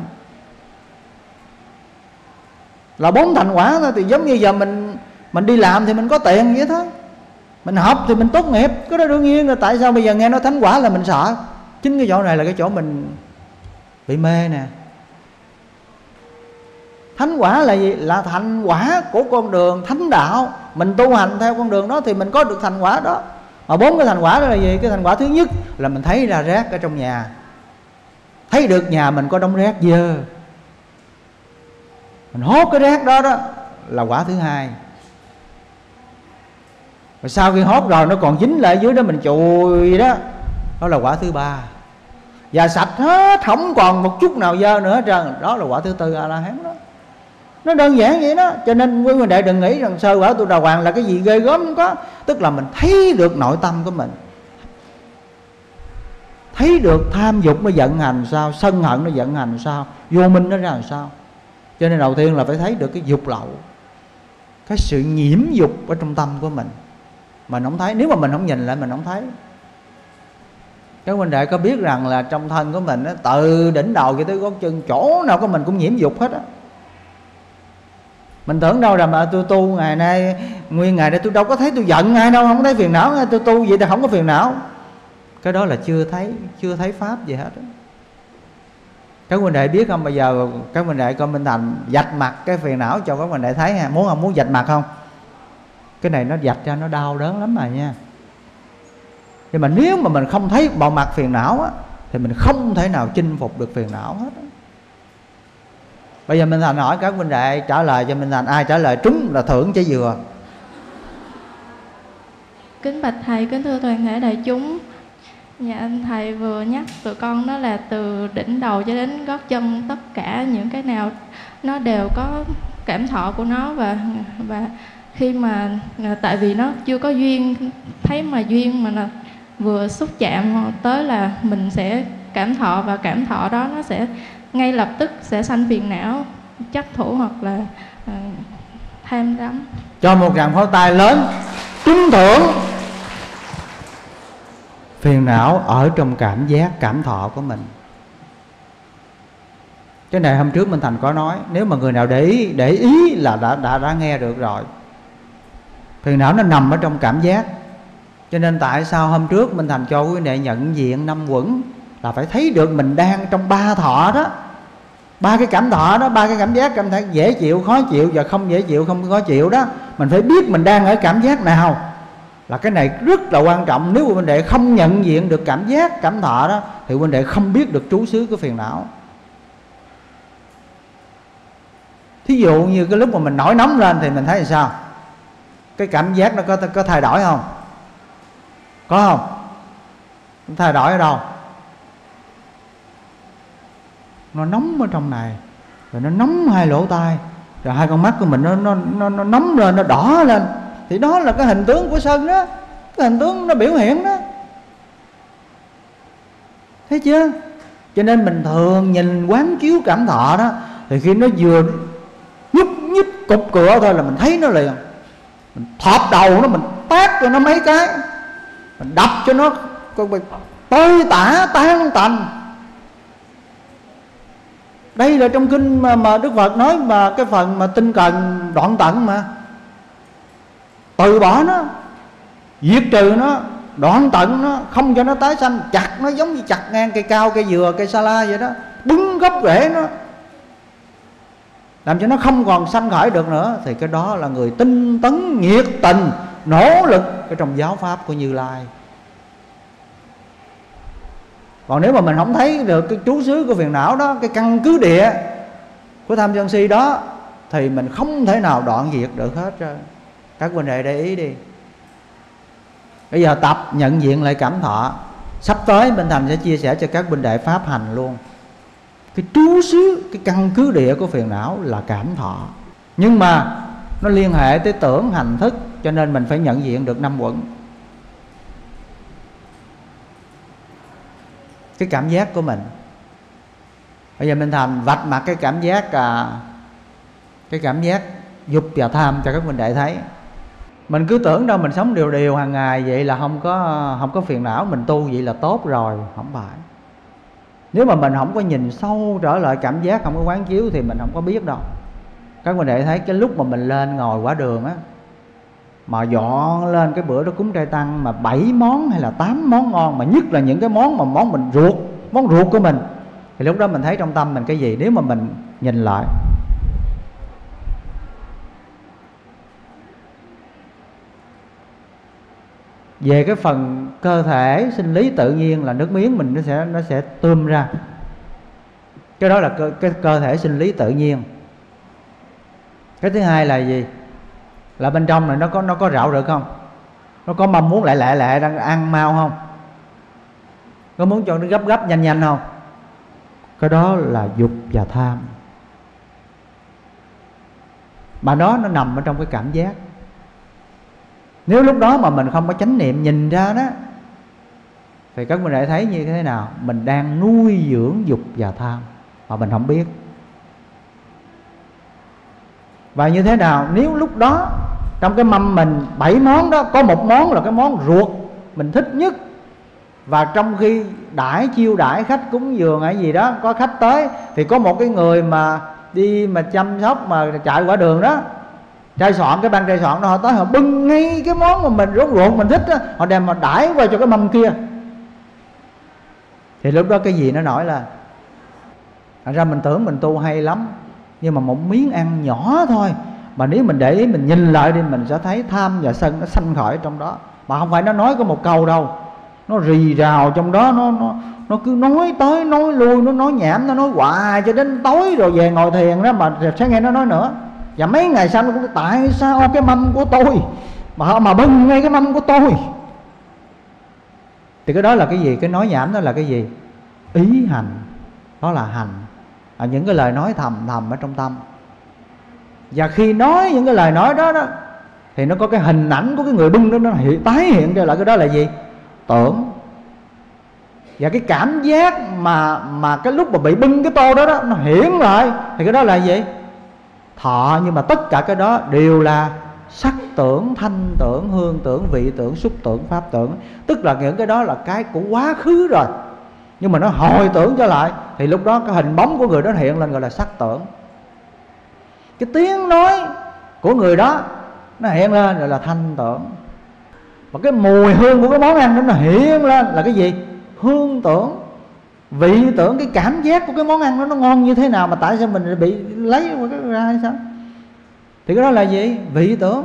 Là bốn thành quả thôi. Thì giống như giờ mình mình đi làm thì mình có tiền vậy thôi, mình học thì mình tốt nghiệp, cái đó đương nhiên. Rồi tại sao bây giờ nghe nói thánh quả là mình sợ? Chính cái chỗ này là cái chỗ mình bị mê nè. Thánh quả là gì? Là thành quả của con đường thánh đạo. Mình tu hành theo con đường đó thì mình có được thành quả đó. Mà bốn cái thành quả đó là gì? Cái thành quả thứ nhất là mình thấy ra rác ở trong nhà, thấy được nhà mình có đống rác dơ, mình hốt cái rác đó đó là quả thứ hai. Và sau khi hốt rồi nó còn dính lại dưới đó mình chùi đó, đó là quả thứ ba. Và sạch hết, không còn một chút nào dơ nữa hết trơn, đó là quả thứ tư A La Hán đó. Nó đơn giản vậy đó. Cho nên quý huynh đệ đừng nghĩ rằng sơ quả tu Đà Hoàng là cái gì ghê gớm, không có. Tức là mình thấy được nội tâm của mình, thấy được tham dục nó vận hành sao, sân hận nó vận hành sao, vô minh nó ra làm sao. Cho nên đầu tiên là phải thấy được cái dục lậu, cái sự nhiễm dục ở trong tâm của mình. Mình không thấy, nếu mà mình không nhìn lại mình không thấy. Các huynh đệ có biết rằng là trong thân của mình đó, từ đỉnh đầu cho tới gót chân, chỗ nào của mình cũng nhiễm dục hết á. Mình tưởng đâu rằng mà tôi tu ngày nay, nguyên ngày đây tôi đâu có thấy tôi giận ai đâu, không thấy phiền não. Tôi tu vậy thì không có phiền não. Cái đó là chưa thấy, chưa thấy pháp gì hết đó. Các huynh đệ biết không, bây giờ các huynh đệ coi Minh Thành vạch mặt cái phiền não cho các huynh đệ thấy ha. Muốn không muốn vạch mặt không? Cái này nó vạch ra nó đau đớn lắm rồi nha. Nhưng mà nếu mà mình không thấy bộ mặt phiền não á, thì mình không thể nào chinh phục được phiền não hết á. Bây giờ Minh Thành hỏi các huynh đệ trả lời cho Minh Thành, ai trả lời trúng là thưởng trái dừa. Kính bạch thầy, kính thưa toàn thể đại chúng. Dạ anh thầy vừa nhắc tụi con đó là từ đỉnh đầu cho đến gót chân, tất cả những cái nào nó đều có cảm thọ của nó. Và và khi mà tại vì nó chưa có duyên, thấy mà duyên mà là vừa xúc chạm tới là mình sẽ cảm thọ, và cảm thọ đó nó sẽ ngay lập tức sẽ sanh phiền não, chấp thủ hoặc là uh, tham đắm. Cho một tràng pháo tay lớn, trúng thưởng. Phiền não ở trong cảm giác, cảm thọ của mình. Cái này hôm trước Minh Thành có nói, nếu mà người nào để ý, để ý là đã, đã, đã nghe được rồi. Phiền não nó nằm ở trong cảm giác. Cho nên tại sao hôm trước Minh Thành cho quý vị nhận diện năm quẩn, là phải thấy được mình đang trong ba thọ đó, ba cái cảm thọ đó, ba cái cảm giác, cảm thấy dễ chịu, khó chịu và không dễ chịu, không khó chịu đó. Mình phải biết mình đang ở cảm giác nào. Là cái này rất là quan trọng. Nếu huynh đệ không nhận diện được cảm giác, cảm thọ đó, thì huynh đệ không biết được trú xứ của phiền não. Thí dụ như cái lúc mà mình nổi nóng lên thì mình thấy là sao? Cái cảm giác nó có, có thay đổi không? Có không? Nó thay đổi ở đâu? Nó nóng ở trong này, rồi nó nóng hai lỗ tai, rồi hai con mắt của mình nó, nó, nó, nó nóng lên, nó đỏ lên. Thì đó là cái hình tướng của sân đó, cái hình tướng nó biểu hiện đó. Thấy chưa? Cho nên mình thường nhìn quán chiếu cảm thọ đó, thì khi nó vừa nhúc nhích cục cửa thôi là mình thấy nó liền. Mình thọp đầu nó, mình tát cho nó mấy cái, mình đập cho nó tơi tả tan tành. Đây là trong kinh mà, mà Đức Phật nói mà cái phần mà tinh cần đoạn tận mà. Từ bỏ nó, diệt trừ nó, đoạn tận nó, không cho nó tái sanh. Chặt nó giống như chặt ngang cây cao, cây dừa, cây sa la vậy đó, bứng gốc rễ nó. làm cho nó không còn sanh khởi được nữa, thì cái đó là người tinh tấn nhiệt tình nỗ lực cái trong giáo pháp của Như Lai. Còn nếu mà mình không thấy được cái trú xứ của phiền não đó, cái căn cứ địa của tham sân si đó, thì mình không thể nào đoạn diệt được hết trơn. Các huynh đệ để ý đi. Bây giờ tập nhận diện lại cảm thọ. Sắp tới Minh Thành sẽ chia sẻ cho các huynh đệ pháp hành luôn. Cái trú xứ, cái căn cứ địa của phiền não là cảm thọ, nhưng mà nó liên hệ tới tưởng hành thức, cho nên mình phải nhận diện được năm uẩn. Cái cảm giác của mình. Bây giờ Minh Thành vạch mặt cái cảm giác à, cái cảm giác dục và tham cho các huynh đệ thấy. Mình cứ tưởng đâu mình sống đều đều hàng ngày vậy là không có không có phiền não, mình tu vậy là tốt rồi. Không phải. Nếu mà mình không có nhìn sâu trở lại cảm giác, không có quán chiếu thì mình không có biết đâu. Các huynh đệ thấy cái lúc mà mình lên ngồi quả đường á, mà dọn lên cái bữa đó cúng trai tăng mà bảy món hay là tám món ngon, mà nhất là những cái món mà món mình ruột, món ruột của mình, thì lúc đó mình thấy trong tâm mình cái gì? Nếu mà mình nhìn lại, về cái phần cơ thể sinh lý tự nhiên là nước miếng mình nó sẽ nó sẽ tươm ra. Cái đó là cơ, cái cơ thể sinh lý tự nhiên. Cái thứ hai là gì? Là bên trong này nó có nó có rạo rực không? Nó có mong muốn lại lẹ lẹ đang ăn mau không? Có muốn cho nó gấp gấp nhanh nhanh không? Cái đó là dục và tham. Mà nó nó nằm ở trong cái cảm giác. Nếu lúc đó mà mình không có chánh niệm nhìn ra đó, thì các bạn lại thấy như thế nào? Mình đang nuôi dưỡng dục và tham mà mình không biết. Và như thế nào? Nếu lúc đó trong cái mâm mình bảy món đó, có một món là cái món ruột mình thích nhất, và trong khi đãi chiêu đãi khách cúng dường hay gì đó, có khách tới thì có một cái người mà đi mà chăm sóc mà chạy qua đường đó, trai soạn, cái ban trai soạn đó, họ tới họ bưng ngay cái món mà mình rốt ruột mình thích đó, họ đem mà đãi qua cho cái mâm kia, thì lúc đó cái gì nó nổi là thành ra mình tưởng mình tu hay lắm, nhưng mà một miếng ăn nhỏ thôi mà nếu mình để ý mình nhìn lại đi, mình sẽ thấy tham và sân nó sanh khởi trong đó. Mà không phải nó nói có một câu đâu, nó rì rào trong đó, nó nó nó cứ nói tới nói lui, nó nói nhảm, nó nói hoài cho đến tối rồi về ngồi thiền đó mà sẽ nghe nó nói nữa. Và mấy ngày sau nó cũng tại sao cái mâm của tôi mà mà bưng ngay cái mâm của tôi. Thì cái đó là cái gì? Cái nói nhảm đó là cái gì? Ý hành. Đó là hành, à, những cái lời nói thầm thầm ở trong tâm. Và khi nói những cái lời nói đó đó, thì nó có cái hình ảnh của cái người bưng đó, nó hiện, tái hiện ra lại. Cái đó là gì? Tưởng. Và cái cảm giác mà mà cái lúc mà bị bưng cái tô đó đó, nó hiển lại, thì cái đó là gì? Thọ. Nhưng mà tất cả cái đó đều là sắc tưởng, thanh tưởng, hương tưởng, vị tưởng, xúc tưởng, pháp tưởng. Tức là những cái đó là cái của quá khứ rồi, nhưng mà nó hồi tưởng trở lại, thì lúc đó cái hình bóng của người đó hiện lên gọi là sắc tưởng. Cái tiếng nói của người đó nó hiện lên gọi là thanh tưởng. Và cái mùi hương của cái món ăn đó nó hiện lên là cái gì? Hương tưởng. Vị tưởng, cái cảm giác của cái món ăn đó nó ngon như thế nào mà tại sao mình bị lấy ra hay sao? Thì cái đó là gì? Vị tưởng.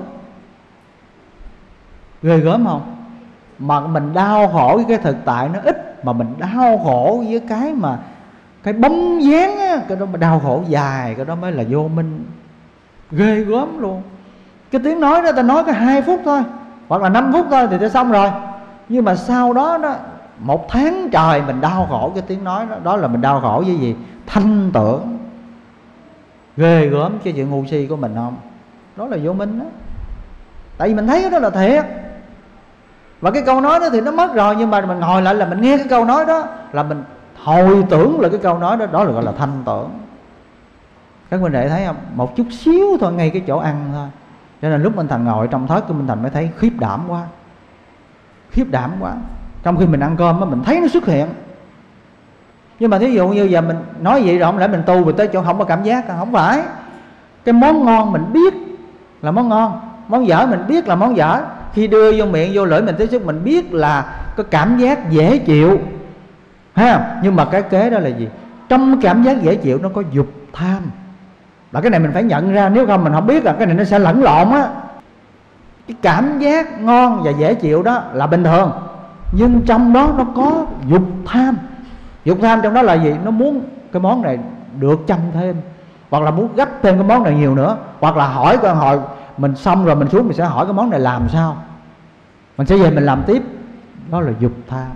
Ghê gớm không? Mà mình đau khổ với cái thực tại nó ít, mà mình đau khổ với cái mà cái bóng dáng á, cái đó mà đau khổ dài, cái đó mới là vô minh. Ghê gớm luôn. Cái tiếng nói đó ta nói có hai phút thôi, hoặc là năm phút thôi thì ta xong rồi. Nhưng mà sau đó đó, một tháng trời mình đau khổ cái tiếng nói đó. Đó là mình đau khổ với gì? Thanh tưởng. Ghê gớm cái chuyện ngu si của mình không? Đó là vô minh đó. Tại vì mình thấy cái đó là thiệt. Và cái câu nói đó thì nó mất rồi, nhưng mà mình ngồi lại là mình nghe cái câu nói đó, là mình hồi tưởng lại cái câu nói đó. Đó là gọi là thanh tưởng. Các huynh đệ thấy không? Một chút xíu thôi, ngay cái chỗ ăn thôi. Cho nên lúc Minh Thành ngồi trong thớt của Minh Thành mới thấy khiếp đảm quá. Khiếp đảm quá. Trong khi mình ăn cơm đó, mình thấy nó xuất hiện. Nhưng mà thí dụ như giờ mình nói vậy rồi không lẽ mình tu rồi tới chỗ không có cảm giác? Không phải. Cái món ngon mình biết là món ngon, món dở mình biết là món dở. Khi đưa vô miệng, vô lưỡi mình tiếp xúc, mình biết là có cảm giác dễ chịu, ha. Nhưng mà cái kế đó là gì? Trong cảm giác dễ chịu nó có dục tham. Là cái này mình phải nhận ra, nếu không mình không biết là cái này nó sẽ lẫn lộn á. Cái cảm giác ngon và dễ chịu đó là bình thường, nhưng trong đó nó có dục tham. Dục tham trong đó là gì? Nó muốn cái món này được chăm thêm, hoặc là muốn gấp thêm cái món này nhiều nữa, hoặc là hỏi coi hồi mình xong rồi mình xuống mình sẽ hỏi cái món này làm sao, mình sẽ về mình làm tiếp. Đó là dục tham.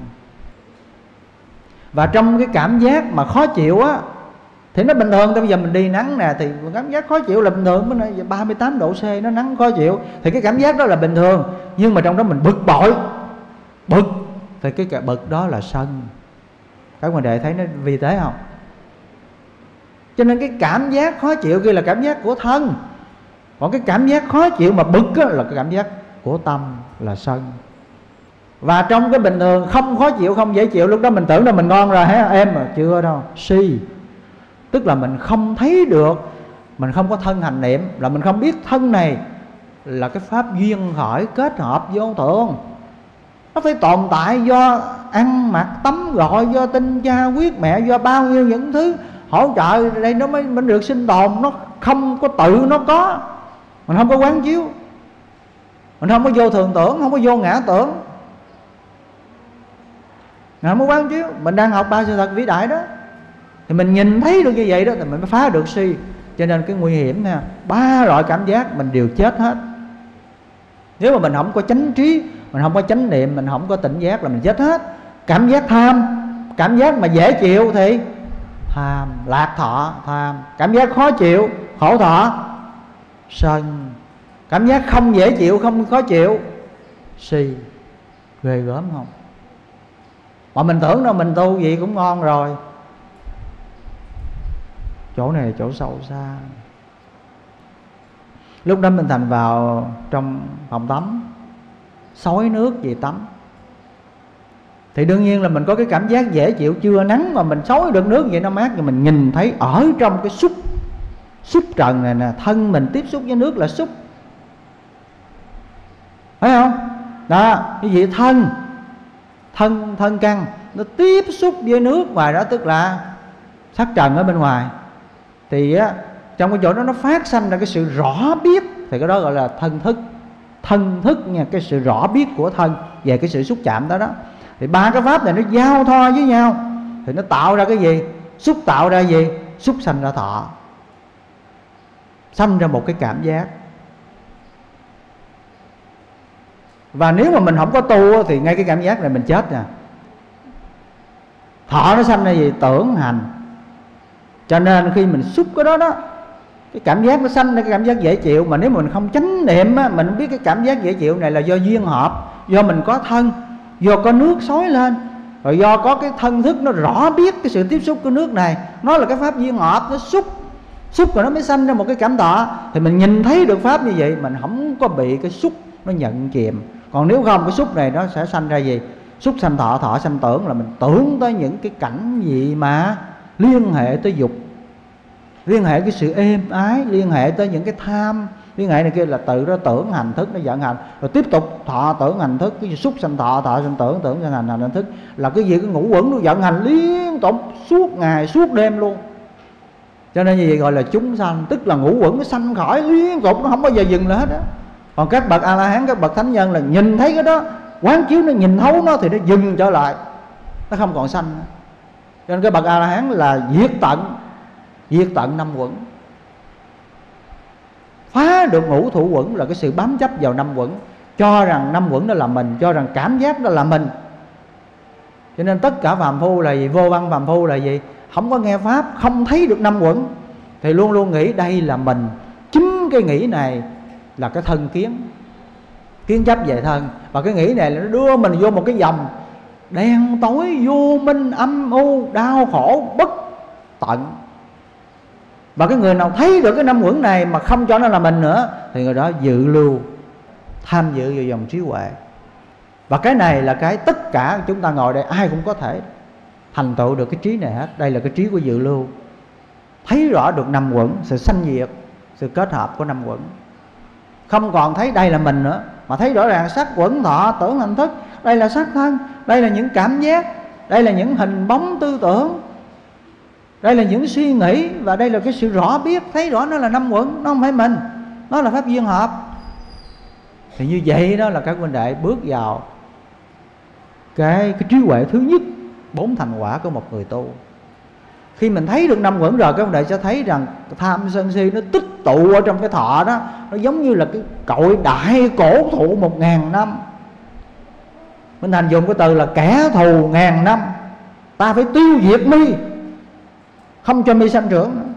Và trong cái cảm giác mà khó chịu á thì nó bình thường. Bây giờ mình đi nắng nè thì cảm giác khó chịu là bình thường. Bữa nay ba mươi tám độ C nó nắng khó chịu thì cái cảm giác đó là bình thường. Nhưng mà trong đó mình bực bội, bực thì cái cả bực đó là sân. Các huynh đệ thấy nó vì thế không? Cho nên cái cảm giác khó chịu kia là cảm giác của thân, còn cái cảm giác khó chịu mà bực á, là cái cảm giác của tâm, là sân. Và trong cái bình thường không khó chịu, không dễ chịu, lúc đó mình tưởng là mình ngon rồi hả em? Mà chưa đâu, si. Tức là mình không thấy được, mình không có thân hành niệm, là mình không biết thân này là cái pháp duyên khởi kết hợp vô thường. Nó phải tồn tại do ăn mặc tắm gội, do tinh cha huyết mẹ, do bao nhiêu những thứ hỗ trợ đây nó mới, mới được sinh tồn. Nó không có tự nó có. Mình không có quán chiếu, mình không có vô thường tưởng, không có vô ngã tưởng, mình không có quán chiếu. Mình đang học ba sự thật vĩ đại đó thì mình nhìn thấy được như vậy đó thì mình mới phá được si. Cho nên cái nguy hiểm nha, ba loại cảm giác mình đều chết hết. Nếu mà mình không có chánh trí, mình không có chánh niệm, mình không có tỉnh giác là mình chết hết. Cảm giác tham, cảm giác mà dễ chịu thì tham, lạc thọ, tham. Cảm giác khó chịu, khổ thọ, sân. Cảm giác không dễ chịu, không khó chịu, si. Ghê gớm không? Mà mình tưởng đâu mình tu gì cũng ngon rồi. Chỗ này là chỗ sâu xa. Lúc đó mình Thành vào trong phòng tắm, xối nước gì tắm, thì đương nhiên là mình có cái cảm giác dễ chịu, chưa nắng mà mình xối được nước vậy nó mát. Thì mình nhìn thấy ở trong cái xúc, xúc trần này nè, thân mình tiếp xúc với nước là xúc, thấy không? Đó, cái gì thân, thân, thân căn nó tiếp xúc với nước ngoài đó, tức là sắc trần ở bên ngoài. Thì á, trong cái chỗ đó nó phát sanh ra cái sự rõ biết, thì cái đó gọi là thân thức. Thân thức nha, cái sự rõ biết của thân về cái sự xúc chạm đó đó. Thì ba cái pháp này nó giao thoa với nhau thì nó tạo ra cái gì? Xúc tạo ra gì? Xúc sanh ra thọ, sanh ra một cái cảm giác. Và nếu mà mình không có tu thì ngay cái cảm giác này mình chết nè. Thọ nó sanh ra gì? Tưởng hành. Cho nên khi mình xúc cái đó đó, cái cảm giác nó sanh ra cái cảm giác dễ chịu. Mà nếu mình không chánh niệm á, mình biết cái cảm giác dễ chịu này là do duyên hợp, do mình có thân, do có nước xối lên, rồi do có cái thân thức nó rõ biết cái sự tiếp xúc của nước này, nó là cái pháp duyên hợp, nó xúc, xúc rồi nó mới sanh ra một cái cảm thọ. Thì mình nhìn thấy được pháp như vậy, mình không có bị cái xúc nó nhận chìm. Còn nếu không, cái xúc này nó sẽ sanh ra gì? Xúc sanh thọ, thọ sanh tưởng, là mình tưởng tới những cái cảnh gì mà liên hệ tới dục, liên hệ cái sự êm ái, liên hệ tới những cái tham, liên hệ này kia, là tự đó tưởng hành thức nó vận hành, rồi tiếp tục thọ tưởng hành thức, cái gì xúc sanh thọ, thọ sanh tưởng, tưởng sanh hành, hành hành thức, là cái gì cái ngũ quẩn nó vận hành liên tục suốt ngày suốt đêm luôn. Cho nên như vậy gọi là chúng sanh, tức là ngũ quẩn nó sanh khởi liên tục, nó không bao giờ dừng lại hết á. Còn các bậc A La Hán, các bậc thánh nhân là nhìn thấy cái đó, quán chiếu nó, nhìn thấu nó thì nó dừng trở lại, nó không còn sanh nữa. Cho nên cái bậc A La Hán là diệt tận, diệt tận năm quẩn, phá được ngũ thủ quẩn, là cái sự bám chấp vào năm quẩn, cho rằng năm quẩn đó là mình, cho rằng cảm giác đó là mình. Cho nên tất cả phàm phu là gì? Vô văn phàm phu là gì? Không có nghe pháp, không thấy được năm quẩn, thì luôn luôn nghĩ đây là mình. Chính cái nghĩ này là cái thân kiến, kiến chấp về thân. Và cái nghĩ này là nó đưa mình vô một cái vòng đen tối, vô minh, âm u, đau khổ, bất tận. Và cái người nào thấy được cái năm quẩn này mà không cho nó là mình nữa, thì người đó dự lưu, tham dự vào dòng trí huệ. Và cái này là cái tất cả chúng ta ngồi đây ai cũng có thể thành tựu được cái trí này hết. Đây là cái trí của dự lưu, thấy rõ được năm quẩn, sự sanh diệt, sự kết hợp của năm quẩn. Không còn thấy đây là mình nữa, mà thấy rõ ràng sắc quẩn thọ tưởng hành thức, đây là sắc thân, đây là những cảm giác, đây là những hình bóng tư tưởng. Đây là những suy nghĩ, và đây là cái sự rõ biết, thấy rõ nó là năm uẩn, nó không phải mình, nó là pháp duyên hợp. Thì như vậy đó là các huynh đệ bước vào cái, cái trí huệ thứ nhất, bốn thành quả của một người tu. Khi mình thấy được năm uẩn rồi, các huynh đệ sẽ thấy rằng tham sân si nó tích tụ ở trong cái thọ đó, nó giống như là cái cội đại cổ thụ một ngàn năm. Mình thành dùng cái từ là kẻ thù ngàn năm, ta phải tiêu diệt mi, không cho mi sanh trưởng nữa.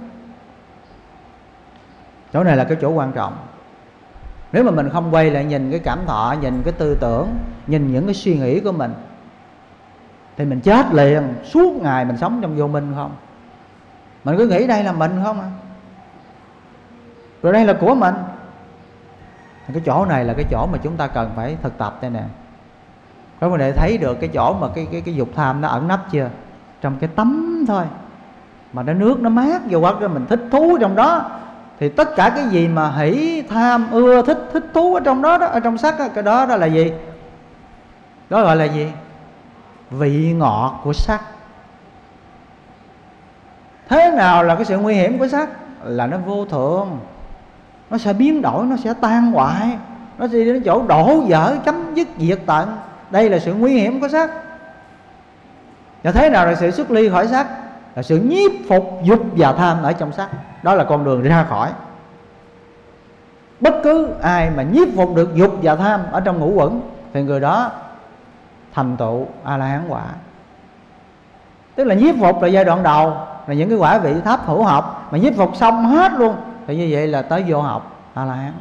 Chỗ này là cái chỗ quan trọng. Nếu mà mình không quay lại nhìn cái cảm thọ, nhìn cái tư tưởng, nhìn những cái suy nghĩ của mình, thì mình chết liền. Suốt ngày mình sống trong vô minh không, mình cứ nghĩ đây là mình không à, rồi đây là của mình. Cái chỗ này là cái chỗ mà chúng ta cần phải thực tập đây nè. Các bạn để thấy được cái chỗ mà cái, cái, cái dục tham nó ẩn nấp chưa? Trong cái tắm thôi, mà nó nước nó mát vô quất đó, mình thích thú trong đó. Thì tất cả cái gì mà hỷ tham ưa thích, thích thú ở trong đó, đó ở trong sắc đó, cái đó đó là gì? Đó gọi là gì? Vị ngọt của sắc. Thế nào là cái sự nguy hiểm của sắc? Là nó vô thường, nó sẽ biến đổi, nó sẽ tan hoại, nó sẽ đi đến chỗ đổ vỡ, chấm dứt diệt tận. Đây là sự nguy hiểm của sắc. Và thế nào là sự xuất ly khỏi sắc? Là sự nhiếp phục dục và tham ở trong sắc. Đó là con đường ra khỏi. Bất cứ ai mà nhiếp phục được dục và tham ở trong ngũ uẩn thì người đó thành tựu A-la-hán quả. Tức là nhiếp phục là giai đoạn đầu, là những cái quả vị thấp hữu học. Mà nhiếp phục xong hết luôn thì như vậy là tới vô học A-la-hán.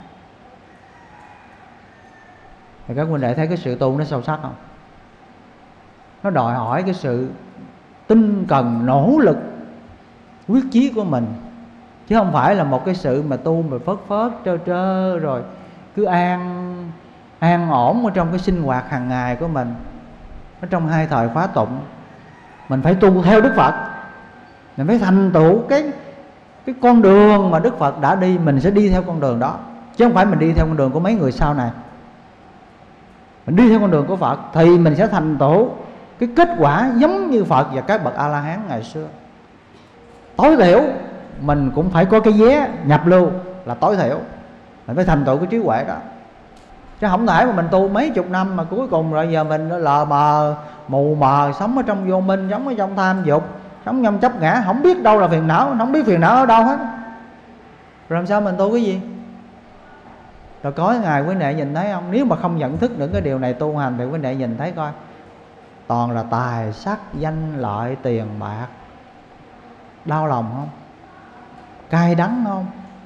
Thì các huynh đệ thấy cái sự tu nó sâu sắc không? Nó đòi hỏi cái sự tinh cần, nỗ lực, quyết chí của mình, chứ không phải là một cái sự mà tu mà phớt phớt trơ trơ rồi cứ an an ổn ở trong cái sinh hoạt hàng ngày của mình. Ở trong hai thời khóa tụng, mình phải tu theo Đức Phật, mình phải thành tựu cái cái con đường mà Đức Phật đã đi. Mình sẽ đi theo con đường đó, chứ không phải mình đi theo con đường của mấy người sau này. Mình đi theo con đường của Phật thì mình sẽ thành tựu cái kết quả giống như Phật và các bậc A-la-hán ngày xưa. Tối thiểu mình cũng phải có cái vé nhập lưu, là tối thiểu mình phải thành tựu cái trí huệ đó. Chứ không thể mà mình tu mấy chục năm mà cuối cùng rồi giờ mình lờ mờ, mù mờ, sống ở trong vô minh, sống ở trong tham dục, sống trong chấp ngã, không biết đâu là phiền não, không biết phiền não ở đâu hết. Rồi làm sao mình tu cái gì? Rồi có ngày quý đệ nhìn thấy không? Nếu mà không nhận thức được cái điều này tu hành thì quý đệ nhìn thấy coi, toàn là tài sắc danh lợi tiền bạc. Đau lòng không? Cay đắng không?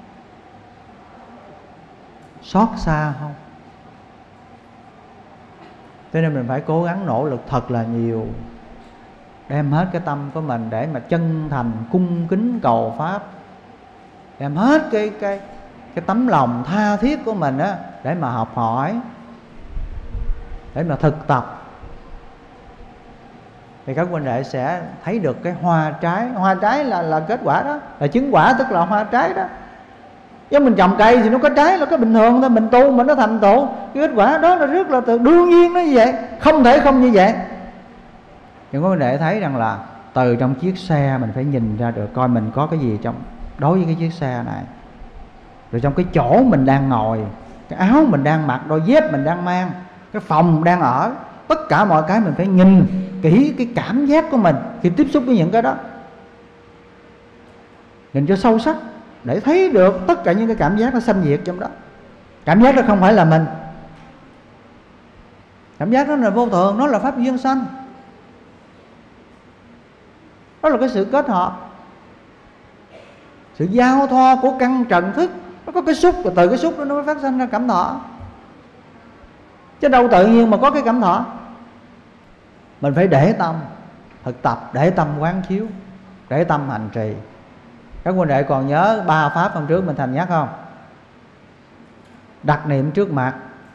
Xót xa không? Cho nên mình phải cố gắng nỗ lực thật là nhiều, đem hết cái tâm của mình để mà chân thành cung kính cầu pháp, đem hết cái cái cái tấm lòng tha thiết của mình á để mà học hỏi, để mà thực tập. Thì các huynh đệ sẽ thấy được cái hoa trái. Hoa trái là là kết quả đó, là chứng quả, tức là hoa trái đó. Chứ mình trồng cây thì nó có trái là cái bình thường thôi. Mình tu mà nó thành tựu cái kết quả đó là rất là tự đương nhiên nó như vậy, không thể không như vậy. Nhưng có huynh đệ thấy rằng là từ trong chiếc xe mình phải nhìn ra được coi mình có cái gì trong đối với cái chiếc xe này. Rồi trong cái chỗ mình đang ngồi, cái áo mình đang mặc, đôi dép mình đang mang, cái phòng đang ở, tất cả mọi cái mình phải nhìn kỹ cái cảm giác của mình khi tiếp xúc với những cái đó, nhìn cho sâu sắc để thấy được tất cả những cái cảm giác nó sanh diệt trong đó. Cảm giác đó không phải là mình, cảm giác đó là vô thường, nó là pháp duyên sanh, đó là cái sự kết hợp, sự giao thoa của căn trần thức. Nó có cái xúc, rồi từ cái xúc đó nó mới phát sinh ra cảm thọ, chứ đâu tự nhiên mà có cái cảm thọ. Mình phải để tâm thực tập, để tâm quán chiếu, để tâm hành trì. Các huynh đệ còn nhớ ba pháp hôm trước mình thành nhắc không? Đặt niệm trước mặt,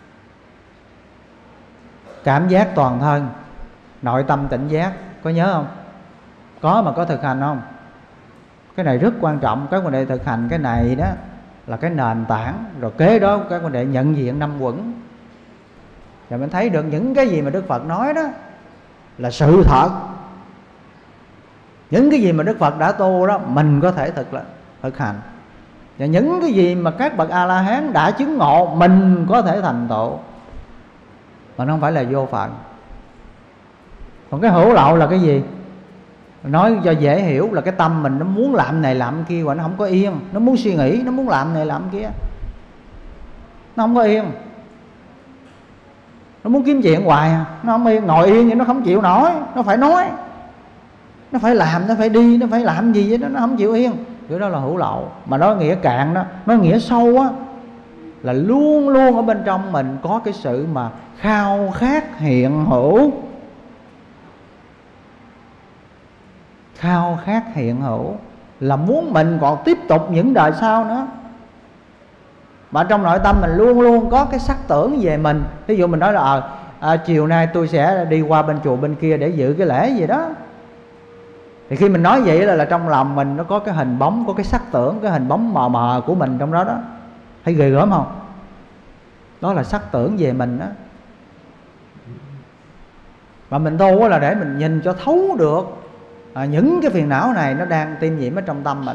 cảm giác toàn thân, nội tâm tỉnh giác. Có nhớ không? Có mà có thực hành không? Cái này rất quan trọng. Các huynh đệ thực hành cái này đó là cái nền tảng. Rồi kế đó các huynh đệ nhận diện năm uẩn, và mình thấy được những cái gì mà Đức Phật nói đó là sự thật. Những cái gì mà Đức Phật đã tu đó mình có thể thực là thực hành. Và những cái gì mà các bậc A-la-hán đã chứng ngộ mình có thể thành tựu, mà nó không phải là vô phận. Còn cái hữu lậu là cái gì? Nói cho dễ hiểu là cái tâm mình nó muốn làm này làm kia và nó không có yên. Nó muốn suy nghĩ, nó muốn làm này làm kia, nó không có yên. Nó muốn kiếm chuyện hoài, nó không yên. Ngồi yên thì nó không chịu nổi, nó phải nói, nó phải làm, nó phải đi, nó phải làm gì vậy đó, nó không chịu yên. Cái đó là hữu lậu. Mà nói nghĩa cạn đó, nói nghĩa sâu á, là luôn luôn ở bên trong mình có cái sự mà khao khát hiện hữu. Khao khát hiện hữu là muốn mình còn tiếp tục những đời sau nữa. Mà trong nội tâm mình luôn luôn có cái sắc tưởng về mình. Ví dụ mình nói là à, à, chiều nay tôi sẽ đi qua bên chùa bên kia để dự cái lễ gì đó. Thì khi mình nói vậy là, là trong lòng mình nó có cái hình bóng, có cái sắc tưởng, cái hình bóng mờ mờ của mình trong đó đó. Thấy ghê gớm không? Đó là sắc tưởng về mình đó. Mà mình tu là để mình nhìn cho thấu được à, những cái phiền não này nó đang tiêm nhiễm ở trong tâm mình.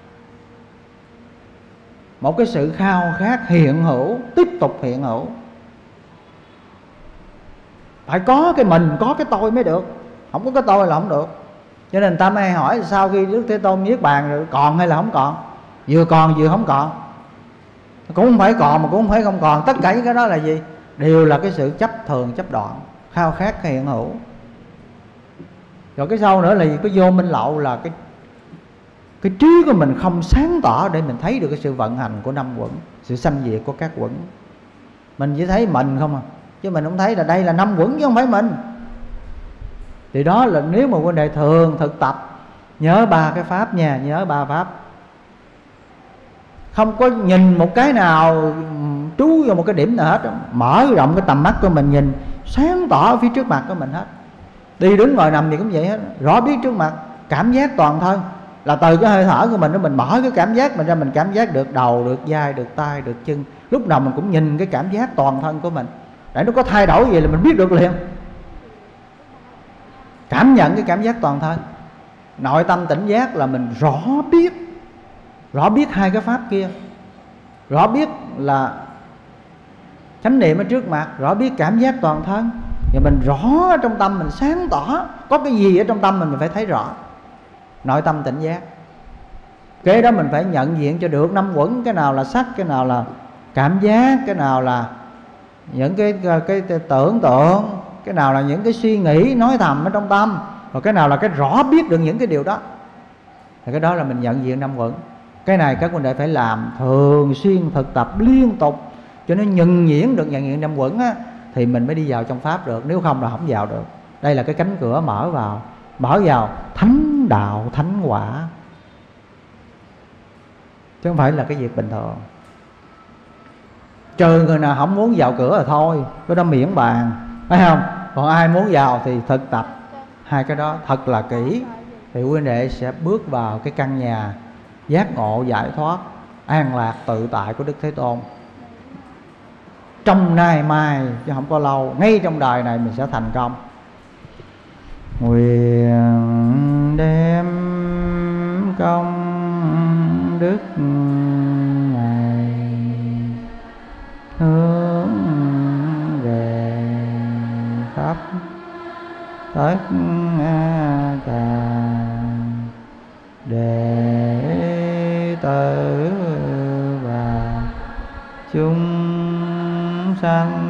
Một cái sự khao khát hiện hữu, tiếp tục hiện hữu. Phải có cái mình, có cái tôi mới được. Không có cái tôi là không được. Cho nên ta mới hỏi sau khi Đức Thế Tôn niết bàn rồi còn hay là không còn? Vừa còn vừa không còn. Cũng không phải còn mà cũng không phải không còn. Tất cả những cái đó là gì? Đều là cái sự chấp thường, chấp đoạn, khao khát hiện hữu. Rồi cái sau nữa là gì? Cái vô minh lậu là cái cái trí của mình không sáng tỏ để mình thấy được cái sự vận hành của năm quẩn, sự sanh diệt của các quẩn. Mình chỉ thấy mình không à, chứ mình không thấy là đây là năm quẩn chứ không phải mình. Thì đó là nếu mà huynh đệ thường thực tập, nhớ ba cái pháp nha, nhớ ba pháp. Không có nhìn một cái nào trú vào một cái điểm nào hết, mở rộng cái tầm mắt của mình, nhìn sáng tỏ ở phía trước mặt của mình hết. Đi đứng ngồi nằm gì cũng vậy hết, rõ biết trước mặt, cảm giác toàn thân. Là từ cái hơi thở của mình đó, mình mở cái cảm giác mình ra, mình cảm giác được đầu, được vai, được tay, được chân. Lúc nào mình cũng nhìn cái cảm giác toàn thân của mình, để nó có thay đổi gì là mình biết được liền. Cảm nhận cái cảm giác toàn thân. Nội tâm tỉnh giác là mình rõ biết, rõ biết hai cái pháp kia, rõ biết là chánh niệm ở trước mặt, rõ biết cảm giác toàn thân. Và mình rõ ở trong tâm mình, sáng tỏ. Có cái gì ở trong tâm mình mình phải thấy rõ. Nội tâm tỉnh giác. Kế đó mình phải nhận diện cho được năm quẩn. Cái nào là sắc, cái nào là cảm giác, cái nào là những cái, cái, cái, cái tưởng tượng, cái nào là những cái suy nghĩ nói thầm ở trong tâm, rồi cái nào là cái rõ biết được những cái điều đó. Thì cái đó là mình nhận diện năm quẩn. Cái này các huynh đệ phải làm thường xuyên, thực tập liên tục cho nó nhuần nhuyễn được nhận diện năm quẩn á, thì mình mới đi vào trong pháp được. Nếu không là không vào được. Đây là cái cánh cửa mở vào, mở vào thánh đạo, thánh quả, chứ không phải là cái việc bình thường. Trừ người nào không muốn vào cửa là thôi, cái đó miễn bàn, phải không? Còn ai muốn vào thì thực tập hai cái đó thật là kỹ, thì huynh đệ sẽ bước vào cái căn nhà giác ngộ, giải thoát, an lạc, tự tại của Đức Thế Tôn. Trong nay mai chứ không có lâu, ngay trong đời này mình sẽ thành công. Nguyện đem công đức này hướng về khắp tất cả đệ tử và chúng sanh